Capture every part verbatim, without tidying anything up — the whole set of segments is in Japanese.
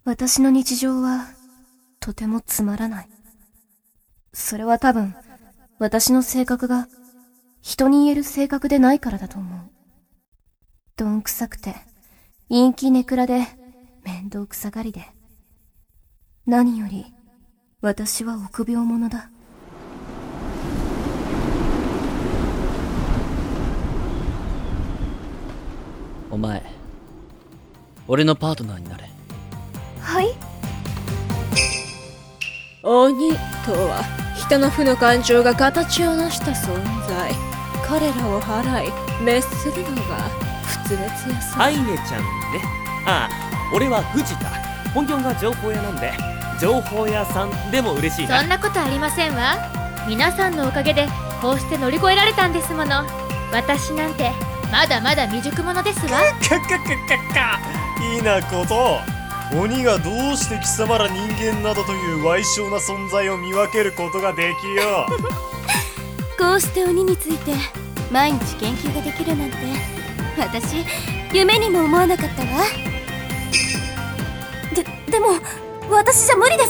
私の日常はとてもつまらない。それは多分私の性格が人に言える性格でないからだと思う。どんくさくて陰気ネクラで面倒くさがりで、何より私は臆病者だ。 お前、俺のパートナーになれ。 はい？ 鬼とは人の負の感情が形を成した存在。彼らを払い滅するのが仏滅やさ。 アイネちゃんね。ああ、俺は藤田。本業が情報屋なんで情報屋さんでも嬉しいな。 そんなことありませんわ。皆さんのおかげでこうして乗り越えられたんですもの。私なんてまだまだ未熟者ですわ。 かかかかかいいなこと。鬼がどうして貴様ら人間などという歪小な存在を見分けることができよう。 こうして鬼について毎日研究ができるなんて、私夢にも思わなかったわ。で、でも私じゃ無理です。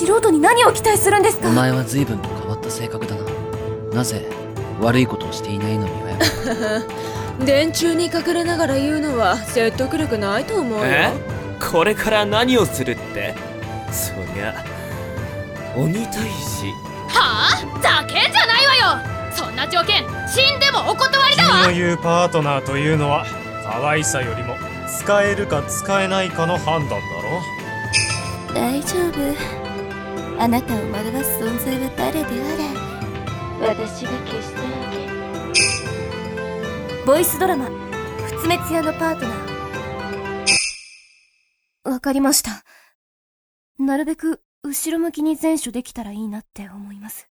素人に何を期待するんですか？ お前は随分と変わった性格だな。なぜ悪いことをしていないのに謝る？ 電柱に隠れながら言うのは説得力ないと思うよ。 え？これから何をするって？そりゃ鬼退治。 はあ？ざけんじゃないわよ。そんな条件死んでもお断りだわ。 君の言うパートナーというのは可愛さよりも使えるか使えないかの判断だろ。 大丈夫。あなたを惑わす存在は誰であれ、私が消してあげる。ボイスドラマ「仏滅屋のパートナー」。わかりました。なるべく後ろ向きに前処できたらいいなって思います。